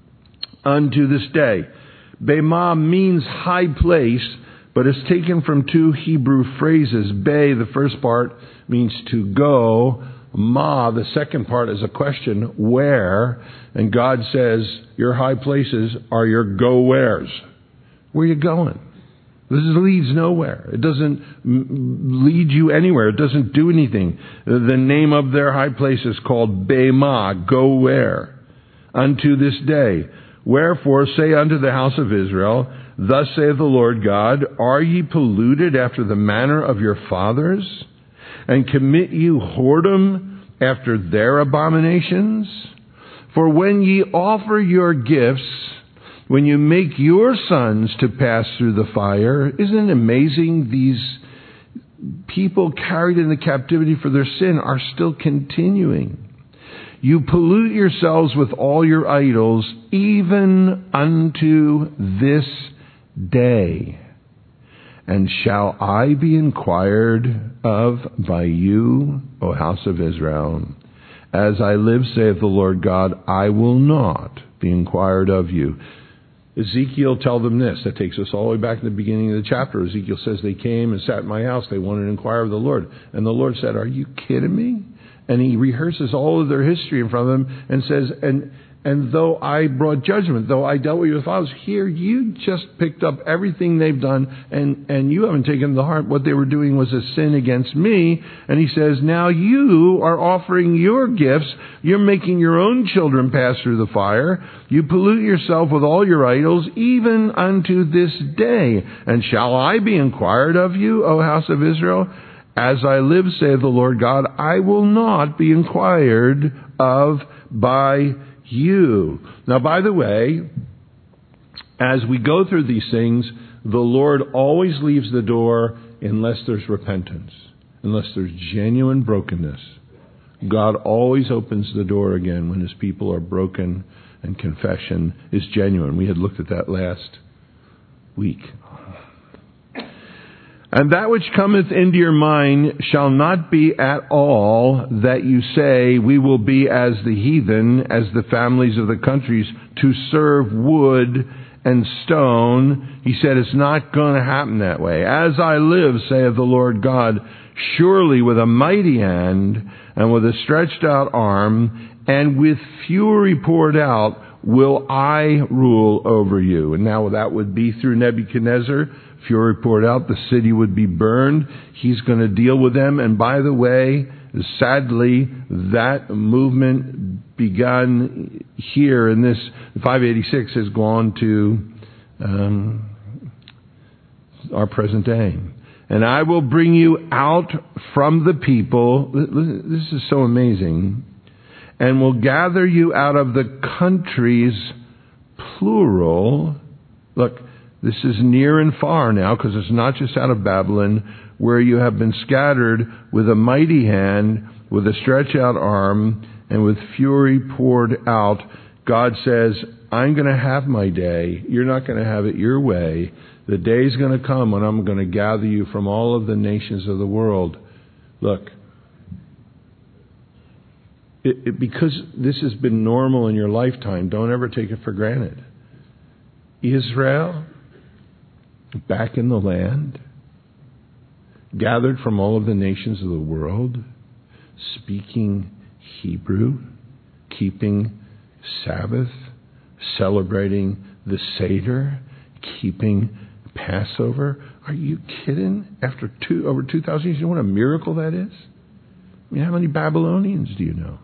unto this day. Bema means high place, but it's taken from two Hebrew phrases. Be, the first part, means to go. Ma, the second part, is a question, where? And God says, your high places are your go-wheres. Where are you going? This leads nowhere. It doesn't lead you anywhere. It doesn't do anything. The name of their high place is called Bema, go where? Unto this day. Wherefore say unto the house of Israel, Thus saith the Lord God, Are ye polluted after the manner of your fathers? And commit you whoredom after their abominations? For when ye offer your gifts, when you make your sons to pass through the fire, isn't it amazing these people carried into captivity for their sin are still continuing? You pollute yourselves with all your idols, even unto this day. And shall I be inquired of by you, O house of Israel? As I live, saith the Lord God, I will not be inquired of you. Ezekiel tell them this. That takes us all the way back to the beginning of the chapter. Ezekiel says they came and sat in my house. They wanted to inquire of the Lord. And the Lord said, Are you kidding me? And he rehearses all of their history in front of them and says, and though I brought judgment, though I dealt with your fathers, here you just picked up everything they've done and you haven't taken to heart what they were doing was a sin against me. And he says, now you are offering your gifts. You're making your own children pass through the fire. You pollute yourself with all your idols, even unto this day. And shall I be inquired of you, O house of Israel? As I live, saith the Lord God, I will not be inquired of by you. Now, by the way, as we go through these things, the Lord always leaves the door unless there's repentance, unless there's genuine brokenness. God always opens the door again when his people are broken and confession is genuine. We had looked at that last week. And that which cometh into your mind shall not be at all that you say, we will be as the heathen, as the families of the countries, to serve wood and stone. He said it's not going to happen that way. As I live, saith the Lord God, surely with a mighty hand and with a stretched out arm and with fury poured out will I rule over you. And now that would be through Nebuchadnezzar. Fury poured out, the city would be burned. He's going to deal with them. And by the way, sadly, that movement begun here in this 586 has gone to our present day. And I will bring you out from the people. This is so amazing. And will gather you out of the countries, plural. Look, This is near and far now, because it's not just out of Babylon, where you have been scattered with a mighty hand, with a stretched out arm, and with fury poured out. God says, I'm going to have my day. You're not going to have it your way. The day's going to come when I'm going to gather you from all of the nations of the world. Look, because this has been normal in your lifetime, don't ever take it for granted. Israel, back in the land, gathered from all of the nations of the world, speaking Hebrew, keeping Sabbath, celebrating the Seder, keeping Passover. Are you kidding? After over 2,000 years, you know what a miracle that is? I mean, how many Babylonians do you know?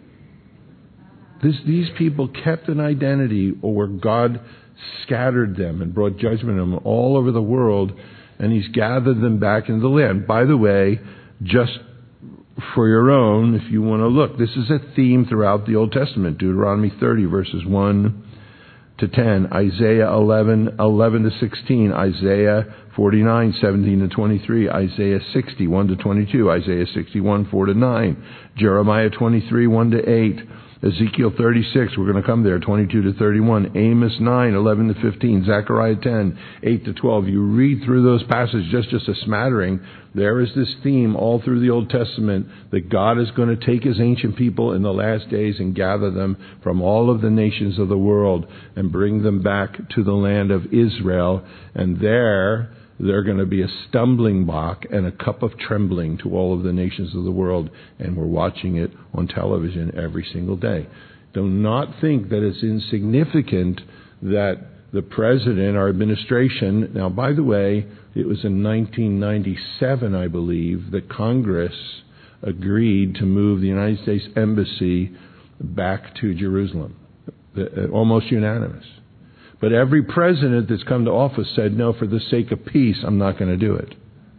These people kept an identity, or God scattered them and brought judgment on them all over the world, and He's gathered them back into the land. By the way, just for your own, if you want to look, this is a theme throughout the Old Testament. Deuteronomy 30, verses 1 to 10, Isaiah 11 to 16, Isaiah 49, 17 to 23, Isaiah 60, 1 to 22, Isaiah 61, 4 to 9, Jeremiah 23, 1 to 8, Ezekiel 36, we're going to come there, 22 to 31, Amos 9, 11 to 15, Zechariah 10, 8 to 12. You read through those passages, just a smattering. There is this theme all through the Old Testament that God is going to take His ancient people in the last days and gather them from all of the nations of the world and bring them back to the land of Israel. And there, they're going to be a stumbling block and a cup of trembling to all of the nations of the world. And we're watching it on television every single day. Do not think that it's insignificant that the president, our administration, now, by the way, it was in 1997, I believe, that Congress agreed to move the United States Embassy back to Jerusalem. Almost unanimous. But every president that's come to office said, no, for the sake of peace, I'm not going to do it.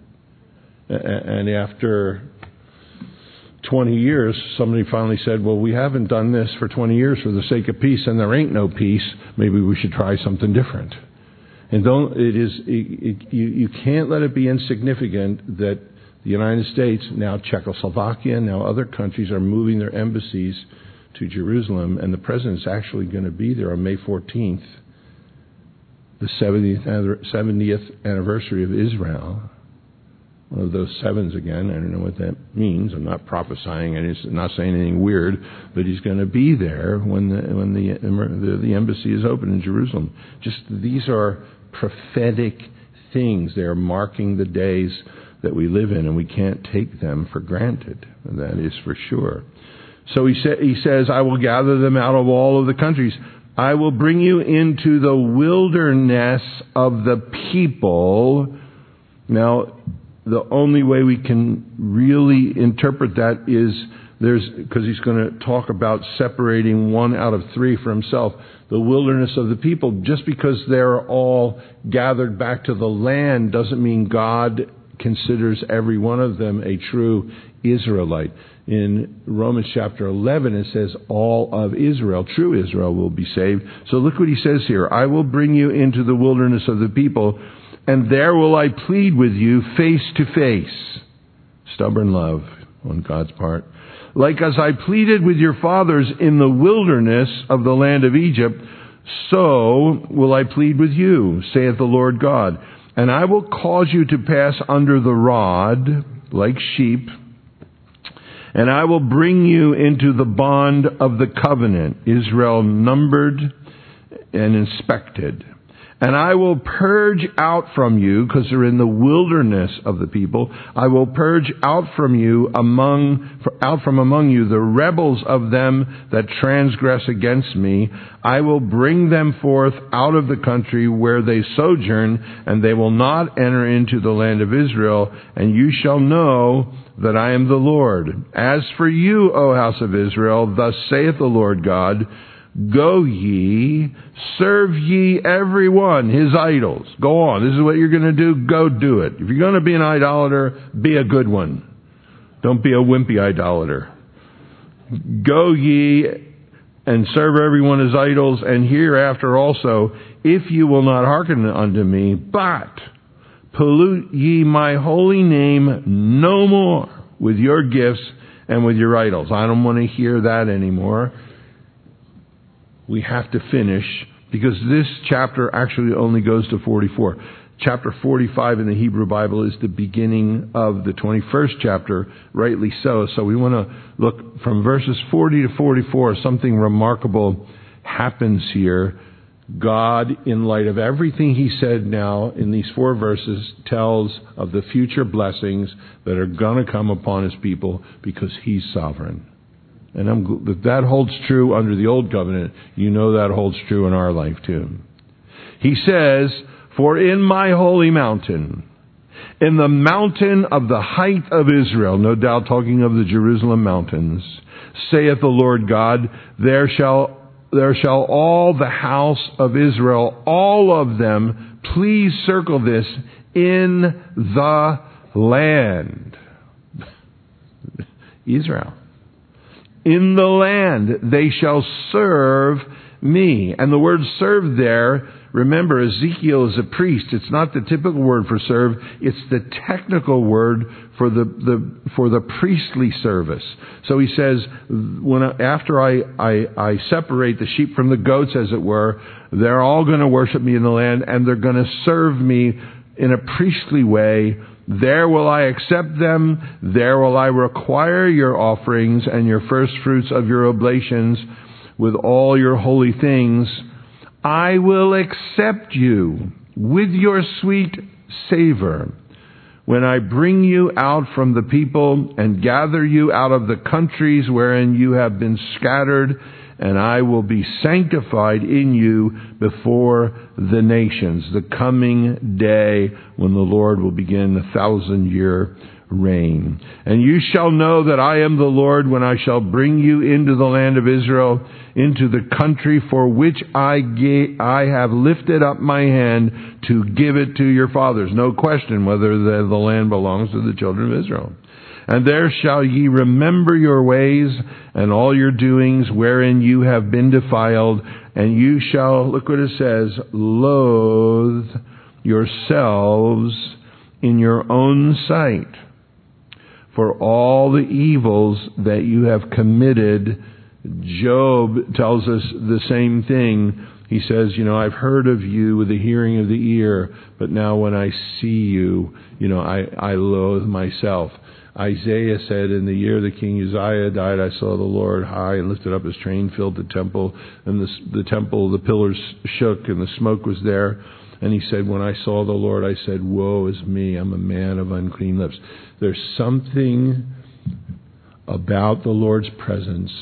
And after 20 years, somebody finally said, well, we haven't done this for 20 years for the sake of peace, and there ain't no peace. Maybe we should try something different. And you can't let it be insignificant that the United States, now Czechoslovakia, now other countries are moving their embassies to Jerusalem, and the president's actually going to be there on May 14th, the 70th anniversary of Israel. One of those sevens again. I don't know what that means. I'm not prophesying, and he's not saying anything weird, but he's going to be there when the embassy is open in Jerusalem. Just these are prophetic things. They are marking the days that we live in, and we can't take them for granted. That is for sure. So he says, I will gather them out of all of the countries. I will bring you into the wilderness of the people. Now, the only way we can really interpret that is because he's going to talk about separating one out of three for himself. The wilderness of the people, just because they're all gathered back to the land doesn't mean God considers every one of them a true Israelite. In Romans chapter 11, it says all of Israel, true Israel, will be saved. So look what he says here. I will bring you into the wilderness of the people, and there will I plead with you face to face. Stubborn love on God's part. Like as I pleaded with your fathers in the wilderness of the land of Egypt, so will I plead with you, saith the Lord God. And I will cause you to pass under the rod, like sheep, and I will bring you into the bond of the covenant, Israel numbered and inspected. And I will purge out from you, because they're in the wilderness of the people, I will purge out from among you the rebels of them that transgress against me. I will bring them forth out of the country where they sojourn, and they will not enter into the land of Israel, and you shall know that I am the Lord. As for you, O house of Israel, thus saith the Lord God, go ye, serve ye every one his idols. Go on. This is what you're going to do. Go do it. If you're going to be an idolater, be a good one. Don't be a wimpy idolater. Go ye and serve everyone as idols, and hereafter also, if you will not hearken unto me, but pollute ye my holy name no more with your gifts and with your idols. I don't want to hear that anymore. We have to finish, because this chapter actually only goes to 44. Chapter 45 in the Hebrew Bible is the beginning of the 21st chapter, rightly so. So we want to look from verses 40 to 44. Something remarkable happens here. God, in light of everything He said now in these 4 verses, tells of the future blessings that are going to come upon His people because He's sovereign. And if that holds true under the Old Covenant, you know that holds true in our life too. He says, for in my holy mountain, in the mountain of the height of Israel, no doubt talking of the Jerusalem mountains, saith the Lord God, there shall all the house of Israel, all of them, please circle this, in the land. Israel. In the land they shall serve me. And the word serve there, remember, Ezekiel is a priest. It's not the typical word for serve. It's the technical word for the priestly service. So he says, after I separate the sheep from the goats, as it were, they're all going to worship me in the land, and they're going to serve me in a priestly way. There will I accept them. There will I require your offerings and your first fruits of your oblations with all your holy things. I will accept you with your sweet savor when I bring you out from the people and gather you out of the countries wherein you have been scattered, and I will be sanctified in you before the nations, the coming day when the Lord will begin 1,000-year reign. And you shall know that I am the Lord when I shall bring you into the land of Israel, into the country for which I have lifted up my hand to give it to your fathers. No question whether the land belongs to the children of Israel. And there shall ye remember your ways and all your doings wherein you have been defiled, and you shall, look what it says, loathe yourselves in your own sight for all the evils that you have committed. Job tells us the same thing. He says, I've heard of you with the hearing of the ear, but now when I see you, I loathe myself. Isaiah said, in the year that King Uzziah died, I saw the Lord high and lifted up his train, filled the temple, and the temple, the pillars shook, and the smoke was there. And he said, when I saw the Lord, I said, woe is me, I'm a man of unclean lips. There's something about the Lord's presence,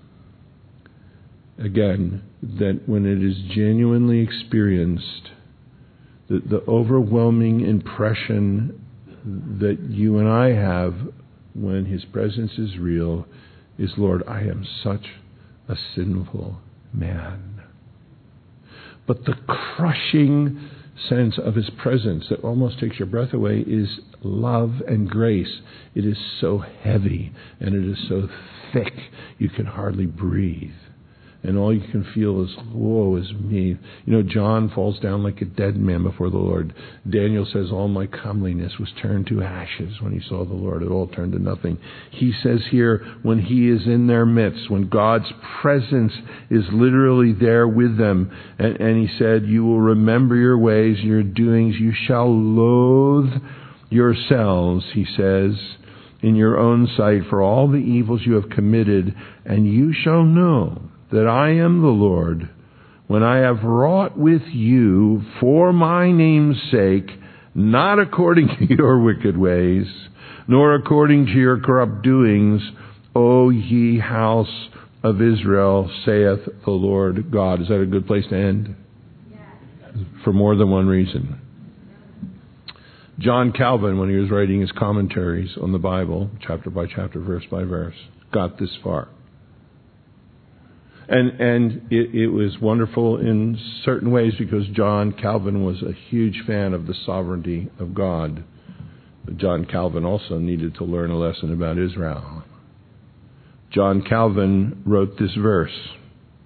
again, that when it is genuinely experienced, the overwhelming impression that you and I have when His presence is real is, Lord, I am such a sinful man. But the crushing sense of His presence that almost takes your breath away is love and grace. It is so heavy and it is so thick you can hardly breathe. And all you can feel is, woe is me. John falls down like a dead man before the Lord. Daniel says, all my comeliness was turned to ashes when he saw the Lord. It all turned to nothing. He says here, when He is in their midst, when God's presence is literally there with them, and He said, you will remember your ways, your doings. You shall loathe yourselves, He says, in your own sight for all the evils you have committed, and you shall know that I am the Lord, when I have wrought with you for my name's sake, not according to your wicked ways, nor according to your corrupt doings, O ye house of Israel, saith the Lord God. Is that a good place to end? Yes. For more than one reason. John Calvin, when he was writing his commentaries on the Bible, chapter by chapter, verse by verse, got this far. And it was wonderful in certain ways because John Calvin was a huge fan of the sovereignty of God. But John Calvin also needed to learn a lesson about Israel. John Calvin wrote this verse.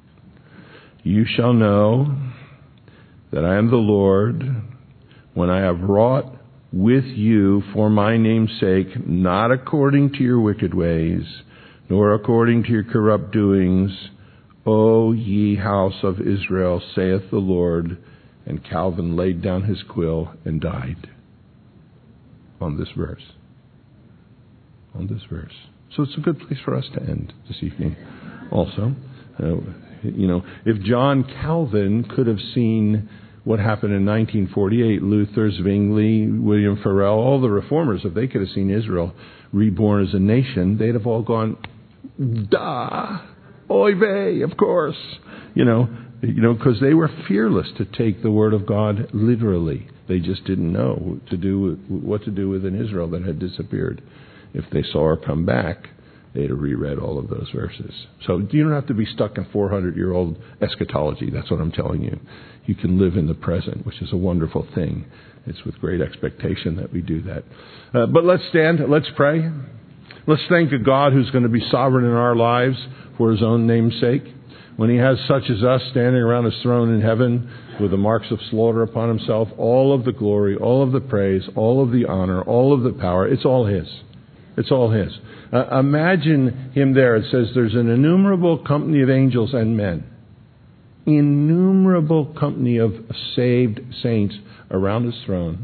You shall know that I am the Lord when I have wrought with you for my name's sake, not according to your wicked ways, nor according to your corrupt doings, O ye house of Israel, saith the Lord. And Calvin laid down his quill and died on this verse. On this verse. So it's a good place for us to end this evening also. If John Calvin could have seen what happened in 1948, Luther, Zwingli, William Farel, all the reformers, if they could have seen Israel reborn as a nation, they'd have all gone, duh, oy vey, of course, because they were fearless to take the word of God literally. They just didn't know what to do with an Israel that had disappeared. If they saw her come back, they'd have reread all of those verses. So you don't have to be stuck in 400-year-old eschatology. That's what I'm telling you. You can live in the present, which is a wonderful thing. It's with great expectation that we do that. But let's stand. Let's pray. Let's thank a God who's going to be sovereign in our lives for His own name's sake. When He has such as us standing around His throne in heaven with the marks of slaughter upon Himself, all of the glory, all of the praise, all of the honor, all of the power, it's all His. It's all His. Imagine Him there. It says there's an innumerable company of angels and men. Innumerable company of saved saints around His throne.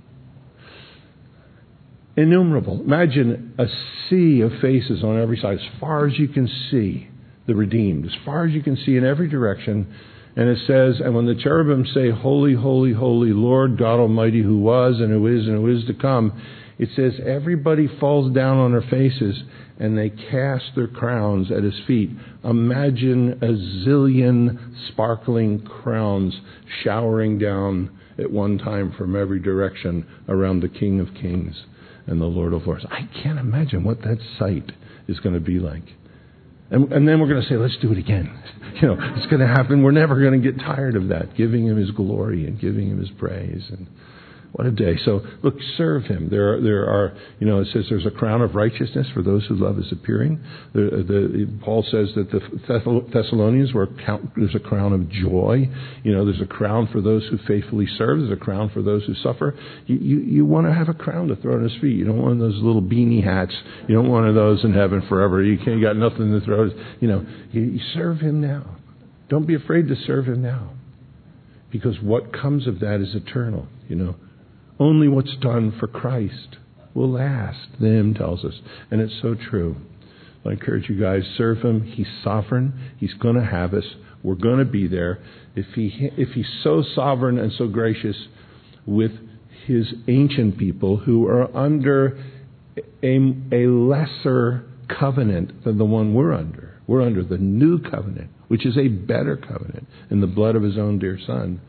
Innumerable. Imagine a sea of faces on every side, as far as you can see the redeemed, as far as you can see in every direction. And it says, and when the cherubim say, Holy, holy, holy, Lord God Almighty, who was and who is to come, it says everybody falls down on their faces and they cast their crowns at His feet. Imagine a zillion sparkling crowns showering down at one time from every direction around the King of Kings and the Lord of Lords. I can't imagine what that sight is going to be like. And then we're going to say, let's do it again. It's going to happen. We're never going to get tired of that, giving Him His glory and giving Him His praise. And what a day. So, look, serve Him. There are, it says there's a crown of righteousness for those who love His appearing. Paul says that the Thessalonians there's a crown of joy. There's a crown for those who faithfully serve. There's a crown for those who suffer. You want to have a crown to throw on His feet. You don't want those little beanie hats. You don't want one of those in heaven forever. You got nothing to throw. You serve Him now. Don't be afraid to serve Him now. Because what comes of that is eternal, Only what's done for Christ will last, the hymn tells us. And it's so true. I encourage you guys, serve Him. He's sovereign. He's going to have us. We're going to be there. If He's so sovereign and so gracious with His ancient people who are under a lesser covenant than the one we're under. We're under the new covenant, which is a better covenant in the blood of His own dear Son.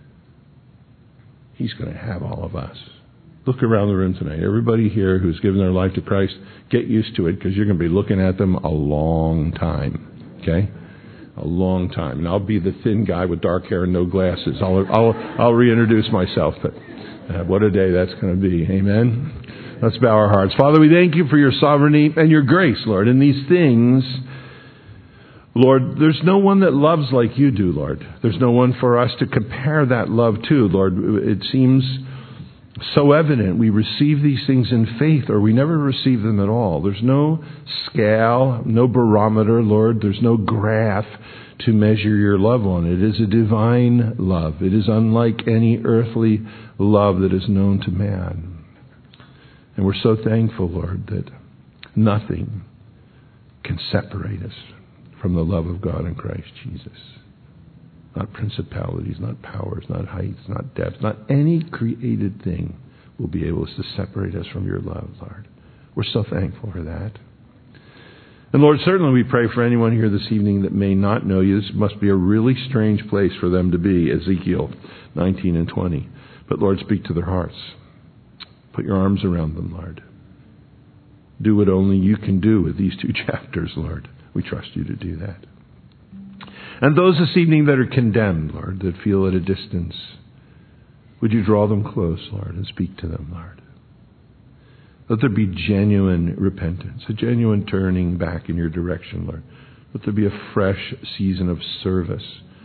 He's going to have all of us. Look around the room tonight. Everybody here who's given their life to Christ, get used to it because you're going to be looking at them a long time. Okay? A long time. And I'll be the thin guy with dark hair and no glasses. I'll reintroduce myself. But what a day that's going to be. Amen? Let's bow our hearts. Father, we thank You for Your sovereignty and Your grace, Lord, in these things. Lord, there's no one that loves like You do, Lord. There's no one for us to compare that love to, Lord. It seems so evident we receive these things in faith or we never receive them at all. There's no scale, no barometer, Lord. There's no graph to measure Your love on. It is a divine love. It is unlike any earthly love that is known to man. And we're so thankful, Lord, that nothing can separate us from the love of God in Christ Jesus. Not principalities, not powers, not heights, not depths, not any created thing will be able to separate us from Your love, Lord. We're so thankful for that. And Lord, certainly we pray for anyone here this evening that may not know You. This must be a really strange place for them to be, Ezekiel 19 and 20. But Lord, speak to their hearts. Put Your arms around them, Lord. Do what only You can do with these 2 chapters, Lord. We trust You to do that. And those this evening that are condemned, Lord, that feel at a distance, would You draw them close, Lord, and speak to them, Lord. Let there be genuine repentance, a genuine turning back in Your direction, Lord. Let there be a fresh season of service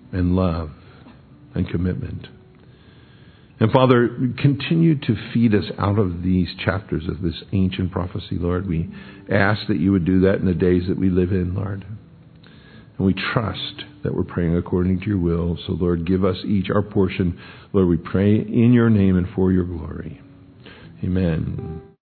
and love and commitment. And Father, continue to feed us out of these chapters of this ancient prophecy, Lord. We ask that you would do that in the days that we live in, Lord. And we trust that we're praying according to your will. So, Lord, give us each our portion. Lord, we pray in your name and for your glory. Amen.